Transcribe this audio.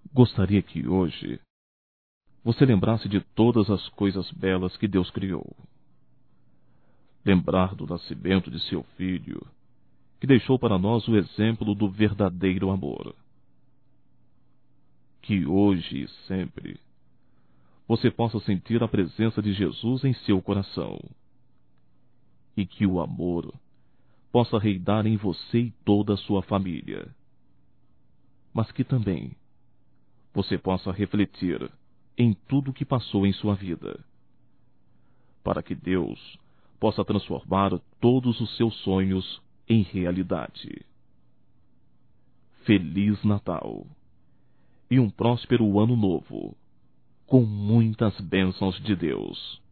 Gostaria que hoje você lembrasse de todas as coisas belas que Deus criou. Lembrar do nascimento de seu filho, que deixou para nós o exemplo do verdadeiro amor. Que hoje e sempre você possa sentir a presença de Jesus em seu coração. E que o amor possa reinar em você e toda a sua família. Mas que também você possa refletir em tudo o que passou em sua vida, para que Deus possa transformar todos os seus sonhos em realidade. Feliz Natal e um próspero Ano Novo, com muitas bênçãos de Deus.